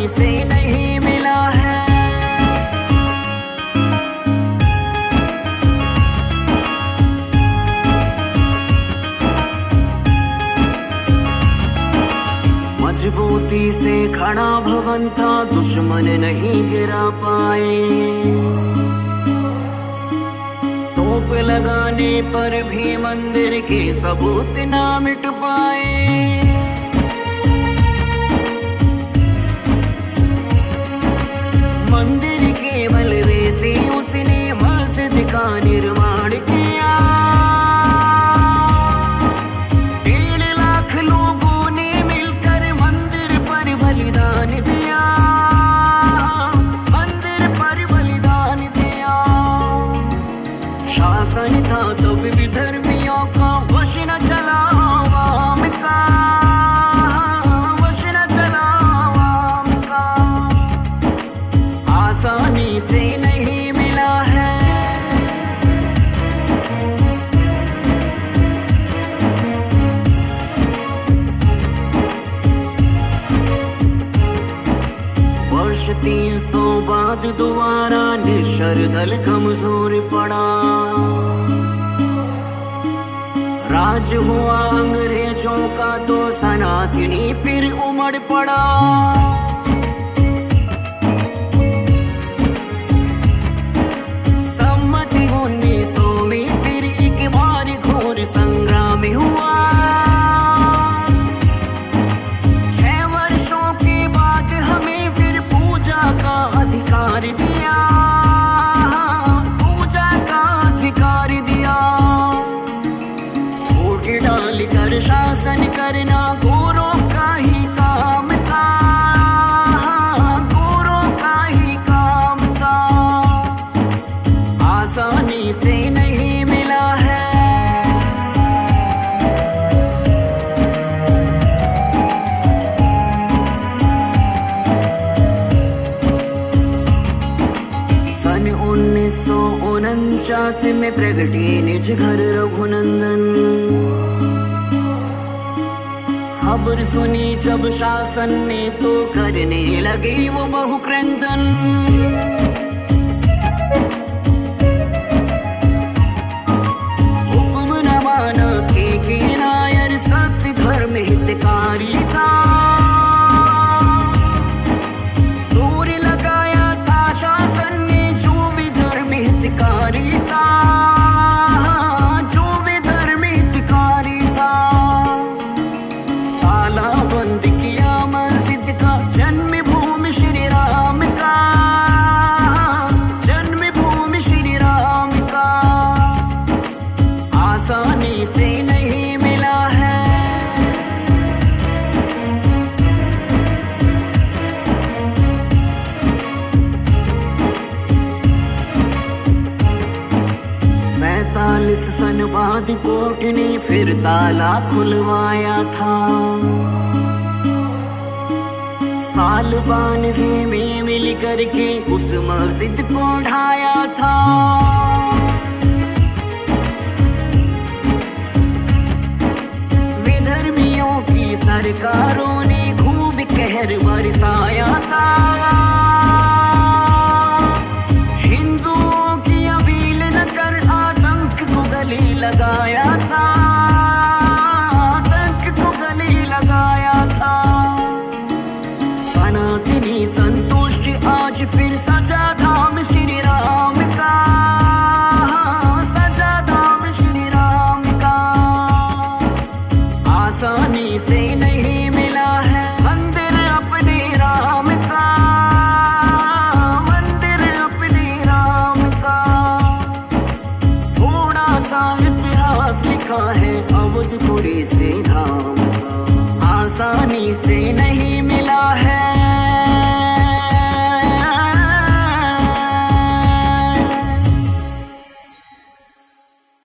आसानी से नहीं मिला है। मजबूती से खड़ा भवन था, दुश्मन नहीं गिरा पाए। तोप लगाने पर भी मंदिर के सबूत ना मिट पाए। मंदिर केवल वैसे उसने मस्जिद का निर्माण किया। 1.5 लाख लोगों ने मिलकर मंदिर पर बलिदान दिया, मंदिर पर बलिदान दिया। शासन था तो विधर्मियों का, वश न चला आवाम का, वश न चला आवाम का। आसानी से नहीं मिला है। वर्ष 300 बाद दोबारा निश्चर दल कमजोर पड़ा। राज हुआ अंग्रेजों का तो सनातनी फिर उमड़ पड़ा। सम्मति 1900 में फिर एक बार घोर संग्राम हुआ। 6 वर्षों के बाद हमें फिर पूजा का अधिकार दिया, पूजा का अधिकार दिया। वोट डालकर शासन करना गोरों का ही काम था, गोरों का ही काम था। आसानी से नहीं मिला है। सन 1949 में प्रगटे निज घर रघुनंदन। खबर सुनी जब शासन ने तो करने लगे वो बहुक्रंदन। हुक्म न माना के नायर सत्य धर्म हितकारी था। सूर्य लगाया था शासन ने जो विधर्म हितकारी था, जो विधर्म हितकारी था। ताला बंद किया मस्जिद का, जन्मभूमि श्री राम का, जन्मभूमि श्री राम का। आसानी से नहीं मिला है। सन बाद कोर्ट ने फिर ताला खुलवाया था। साल 92 में मिल करके उस मस्जिद को ढाया था। विधर्मियों की सरकारों ने खूब कहर बरसाया था। हिंदुओं की अपील न कर आतंक को गले लगाया था, आतंक को गले लगाया था। सनातनी संतुष्ट आज फिर सजा धाम श्री राम का, सजा धाम श्री राम का। आसानी से नहीं मिला है। मंदिर अपने राम का, मंदिर अपने राम का। थोड़ा सा इतिहास लिखा है अवधपुरी से धाम का। आसानी से नहीं मिला है।